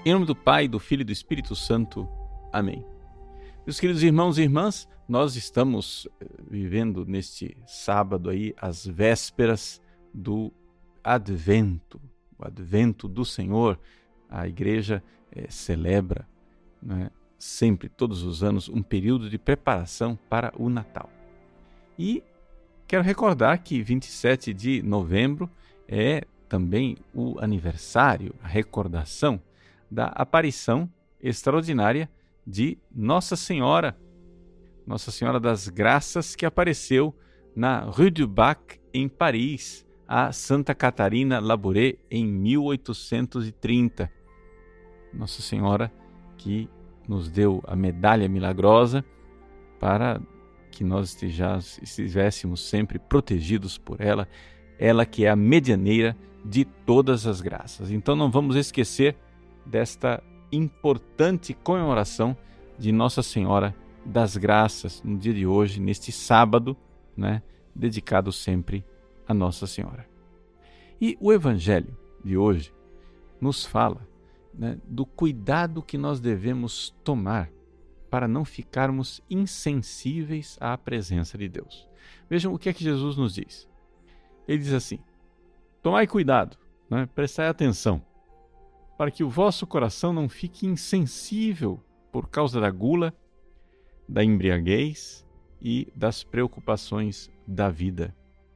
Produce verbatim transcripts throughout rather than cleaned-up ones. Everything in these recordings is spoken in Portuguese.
Em nome do Pai, do Filho e do Espírito Santo. Amém. Meus queridos irmãos e irmãs, nós estamos vivendo neste sábado aí as vésperas do Advento, o Advento do Senhor. A igreja é, celebra, né, sempre, todos os anos, um período de preparação para o Natal. E quero recordar que vinte e sete de novembro é também o aniversário, a recordação da aparição extraordinária de Nossa Senhora, Nossa Senhora das Graças, que apareceu na Rue du Bac, em Paris, a Santa Catarina Labouré, em mil oitocentos e trinta. Nossa Senhora que nos deu a medalha milagrosa para que nós estivéssemos sempre protegidos por ela, ela que é a medianeira de todas as graças. Então não vamos esquecer desta importante comemoração de Nossa Senhora das Graças no dia de hoje, neste sábado, né, dedicado sempre a Nossa Senhora. E o Evangelho de hoje nos fala, né, do cuidado que nós devemos tomar para não ficarmos insensíveis à presença de Deus. Vejam o que é que Jesus nos diz. Ele diz assim: tomai cuidado, né, prestai atenção, para que o vosso coração não fique insensível por causa da gula, da embriaguez e das preocupações da vida.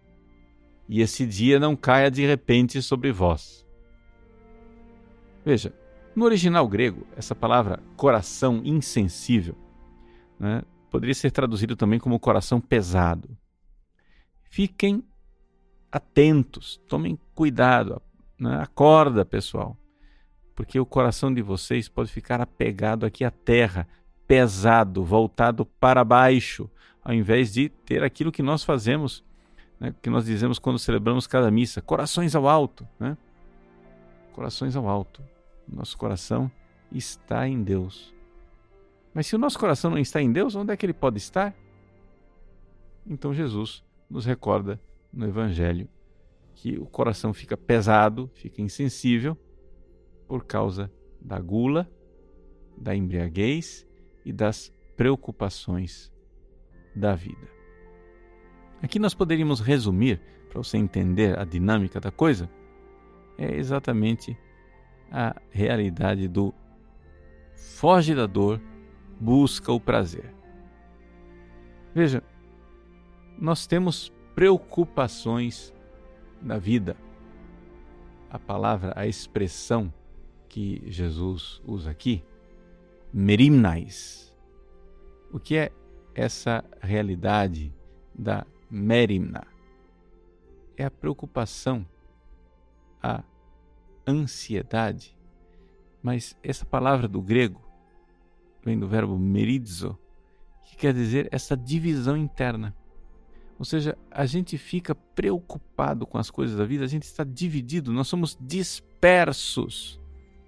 E esse dia não caia de repente sobre vós. Veja, no original grego, essa palavra coração insensível, né, poderia ser traduzido também como coração pesado. Fiquem atentos, tomem cuidado, né, acorda, pessoal, porque o coração de vocês pode ficar apegado aqui à terra, pesado, voltado para baixo, ao invés de ter aquilo que nós fazemos, né, que nós dizemos quando celebramos cada missa, corações ao alto, né? Corações ao alto. Nosso coração está em Deus. Mas se o nosso coração não está em Deus, onde é que ele pode estar? Então Jesus nos recorda no Evangelho que o coração fica pesado, fica insensível, por causa da gula, da embriaguez e das preocupações da vida. Aqui nós poderíamos resumir, para você entender a dinâmica da coisa, é exatamente a realidade do foge da dor, busca o prazer. Veja, nós temos preocupações da vida. A palavra, a expressão que Jesus usa aqui, merimnais. O que é essa realidade da merimna? É a preocupação, a ansiedade. Mas essa palavra do grego vem do verbo merizo, que quer dizer essa divisão interna. Ou seja, a gente fica preocupado com as coisas da vida, a gente está dividido, nós somos dispersos.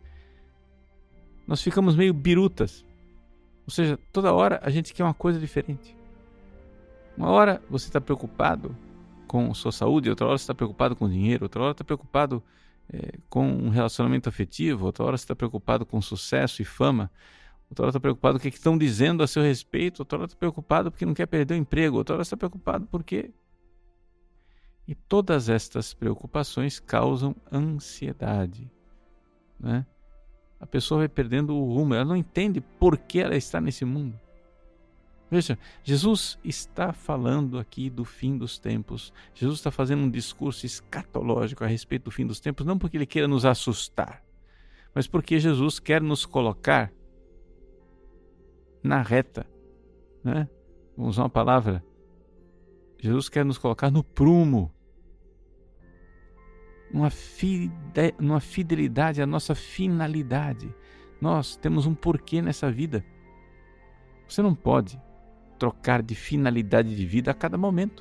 Nós ficamos meio birutas. Ou seja, toda hora a gente quer uma coisa diferente. Uma hora você está preocupado com sua saúde, outra hora você está preocupado com dinheiro, outra hora está preocupado é, com um relacionamento afetivo, outra hora você está preocupado com sucesso e fama, outra hora está preocupado com o que estão dizendo a seu respeito, outra hora está preocupado porque não quer perder o emprego, outra hora está preocupado porque... E todas estas preocupações causam ansiedade, né? A pessoa vai perdendo o rumo, ela não entende por que ela está nesse mundo. Veja, Jesus está falando aqui do fim dos tempos. Jesus está fazendo um discurso escatológico a respeito do fim dos tempos, não porque ele queira nos assustar, mas porque Jesus quer nos colocar na reta, né? Vamos usar uma palavra. Jesus quer nos colocar no prumo, numa, fide... numa fidelidade à nossa finalidade. Nós temos um porquê nessa vida. Você não pode trocar de finalidade de vida a cada momento.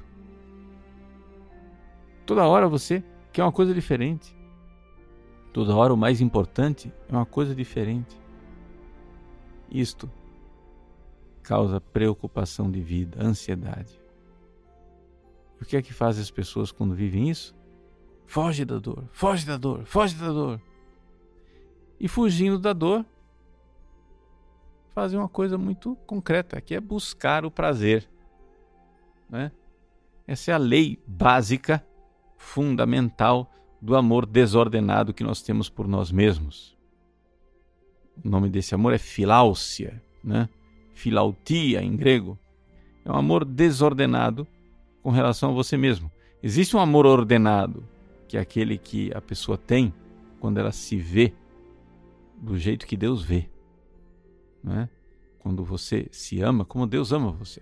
Toda hora você quer uma coisa diferente. Toda hora o mais importante é uma coisa diferente. Isto causa preocupação de vida, ansiedade. E o que é que faz as pessoas quando vivem isso? Foge da dor, foge da dor, foge da dor. E fugindo da dor, fazem uma coisa muito concreta, que é buscar o prazer. Né? Essa é a lei básica, fundamental do amor desordenado que nós temos por nós mesmos. O nome desse amor é filáusia, né? Filautia em grego. É um amor desordenado com relação a você mesmo. Existe um amor ordenado, que é aquele que a pessoa tem quando ela se vê do jeito que Deus vê. Né? Quando você se ama como Deus ama você.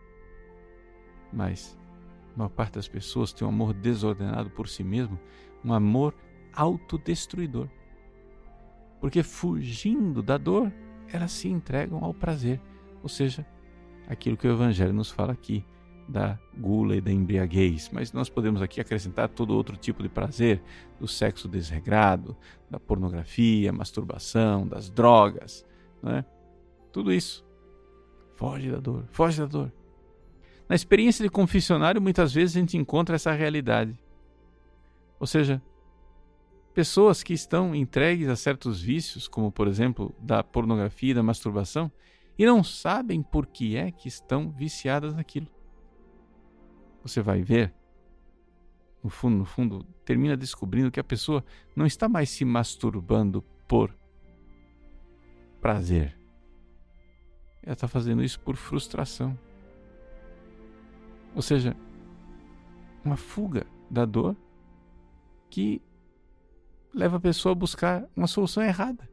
Mas a maior parte das pessoas tem um amor desordenado por si mesmo, um amor autodestruidor. Porque fugindo da dor, elas se entregam ao prazer. Ou seja, aquilo que o Evangelho nos fala aqui, da gula e da embriaguez. Mas nós podemos aqui acrescentar todo outro tipo de prazer, do sexo desregrado, da pornografia, masturbação, das drogas, não é? Tudo isso. Foge da dor, foge da dor. Na experiência de confessionário, muitas vezes a gente encontra essa realidade. Ou seja, pessoas que estão entregues a certos vícios, como por exemplo da pornografia e da masturbação, e não sabem por que é que estão viciadas naquilo. Você vai ver, no fundo, no fundo, termina descobrindo que a pessoa não está mais se masturbando por prazer. Ela está fazendo isso por frustração. Ou seja, uma fuga da dor que leva a pessoa a buscar uma solução errada.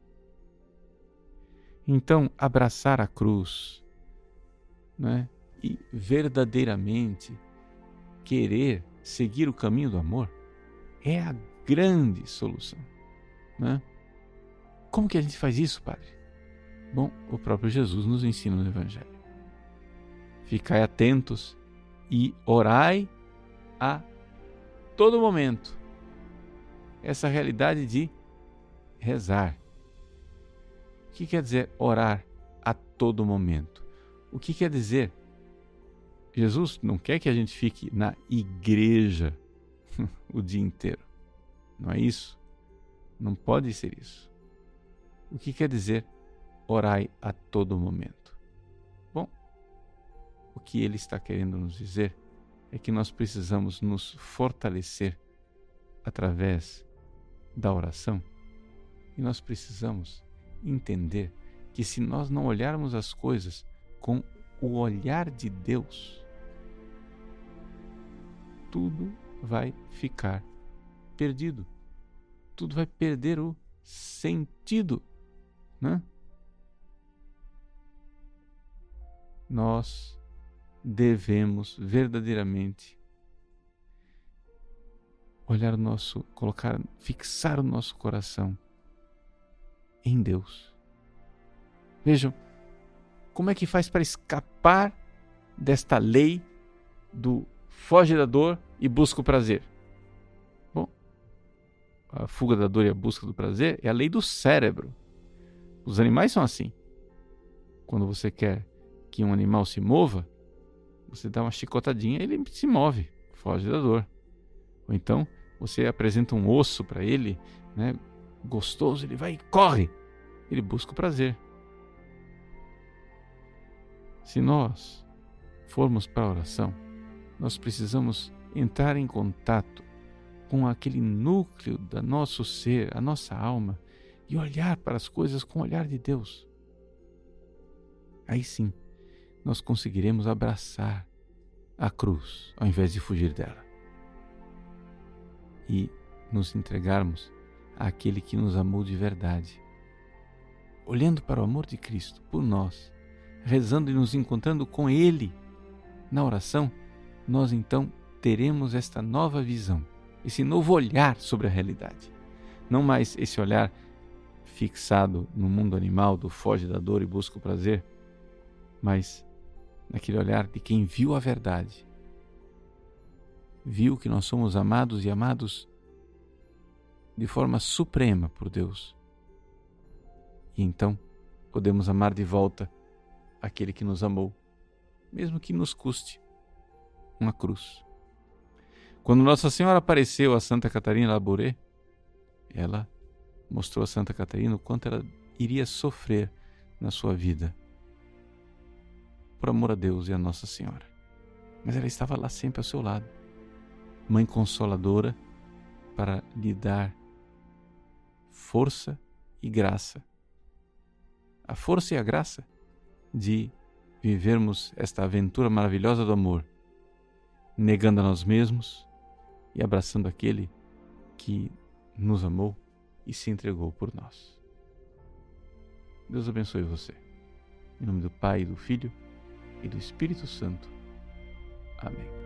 Então, abraçar a cruz, né, e verdadeiramente querer seguir o caminho do amor é a grande solução. Né? Como que a gente faz isso, Padre? Bom, o próprio Jesus nos ensina no Evangelho. Ficai atentos e orai a todo momento. Essa realidade de rezar. O que quer dizer orar a todo momento? O que quer dizer? Jesus não quer que a gente fique na igreja o dia inteiro. Não é isso? Não pode ser isso. O que quer dizer orai a todo momento? Bom, o que ele está querendo nos dizer é que nós precisamos nos fortalecer através da oração e nós precisamos entender que se nós não olharmos as coisas com o olhar de Deus, tudo vai ficar perdido. Tudo vai perder o sentido, né? Nós devemos verdadeiramente olhar o nosso, colocar, fixar o nosso coração em Deus. Vejam, como é que faz para escapar desta lei do foge da dor e busca o prazer? Bom, a fuga da dor e a busca do prazer é a lei do cérebro. Os animais são assim. Quando você quer que um animal se mova, você dá uma chicotadinha e ele se move, foge da dor. Ou então, você apresenta um osso para ele, né, gostoso, ele vai e corre. Ele busca o prazer. Se nós formos para a oração, nós precisamos entrar em contato com aquele núcleo do nosso ser, a nossa alma, e olhar para as coisas com o olhar de Deus. Aí sim, nós conseguiremos abraçar a cruz, ao invés de fugir dela. E nos entregarmos àquele que nos amou de verdade. Olhando para o amor de Cristo por nós, rezando e nos encontrando com Ele na oração, nós então teremos esta nova visão, esse novo olhar sobre a realidade. Não mais esse olhar fixado no mundo animal do foge da dor e busca o prazer, mas naquele olhar de quem viu a verdade, viu que nós somos amados e amados de forma suprema por Deus. E então podemos amar de volta aquele que nos amou, mesmo que nos custe uma cruz. Quando Nossa Senhora apareceu a Santa Catarina Labouré, ela mostrou a Santa Catarina o quanto ela iria sofrer na sua vida, por amor a Deus e a Nossa Senhora. Mas ela estava lá sempre ao seu lado, mãe consoladora, para lhe dar força e graça. A força e a graça de vivermos esta aventura maravilhosa do amor, negando a nós mesmos e abraçando aquele que nos amou e se entregou por nós. Deus abençoe você. Em nome do Pai, do Filho e do Espírito Santo. Amém.